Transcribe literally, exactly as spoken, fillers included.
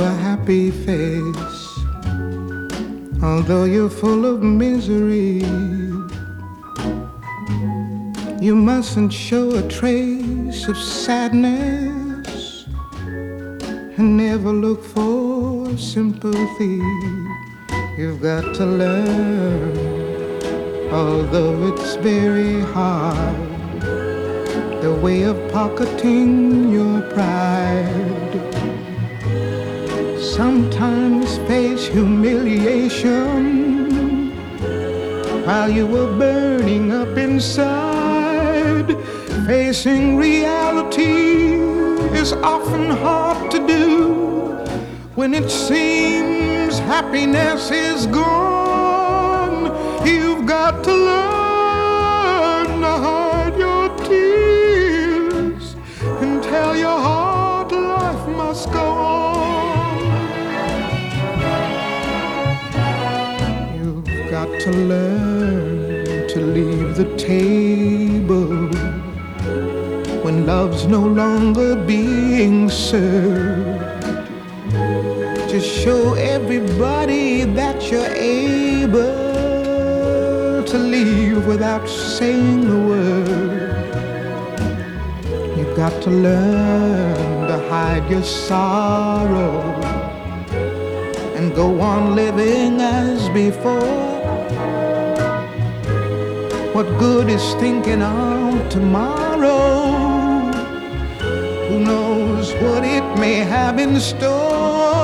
a happy face, although you're full of misery. You mustn't show a trace of sadness and never look for sympathy. You've got to learn, although it's very hard, the way of pocketing your pride. Sometimes face humiliation while you were burning up inside. Facing reality is often hard to do when it seems happiness is gone. You've got to learn to hide your tears and tell your heart life must go on. You've got to learn to leave the table when love's no longer being served. Just show everybody that you're able to leave without saying a word. You've got to learn to hide your sorrow and go on living as before. What good is thinking of tomorrow? Who knows what it may have in store?